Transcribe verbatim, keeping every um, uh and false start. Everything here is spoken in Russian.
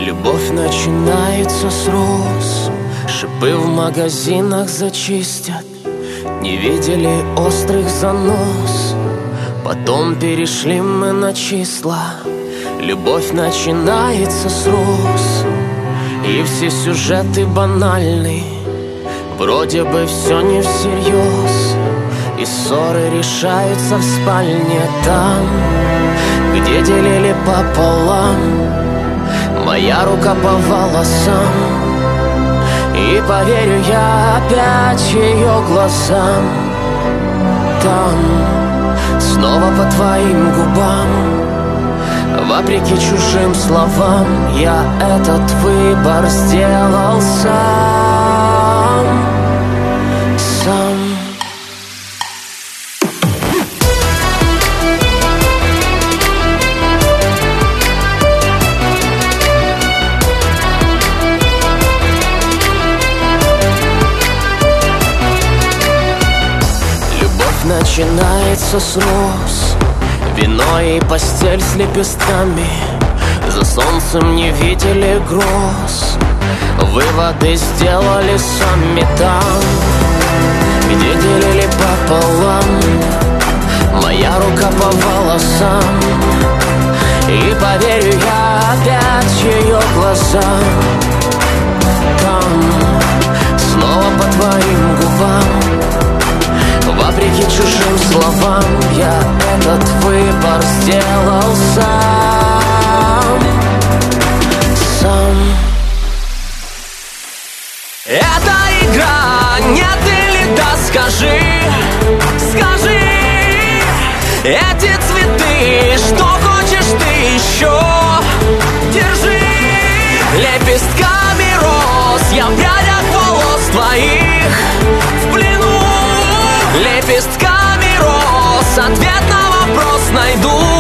Любовь начинается с роз, шипы в магазинах зачистят. Не видели острых занос, потом перешли мы на числа. Любовь начинается с роз, и все сюжеты банальны. Вроде бы все не всерьез, и ссоры решаются в спальне там, где делили пополам. Моя рука по волосам, и поверю я опять ее глазам. Там, снова по твоим губам, вопреки чужим словам, я этот выбор сделал сам. Сам. Начинается с роз, вино и постель с лепестками. За солнцем не видели гроз, выводы сделали сами там, где делили пополам. Моя рука по волосам, и поверю я опять ее глазам. Там, снова по твоим губам, вопреки чужим словам, я этот выбор сделал сам. Сам. Это игра, нет или да, скажи, скажи. Эти цветы, что хочешь ты еще, держи. Лепестками роз, я в прядях волос твоих в плену. Лепестками роз, ответ на вопрос найду.